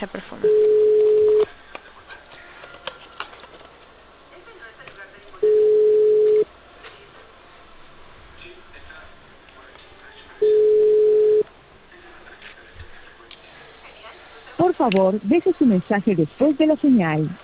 echar perfume. Por favor, deje su mensaje después de la señal.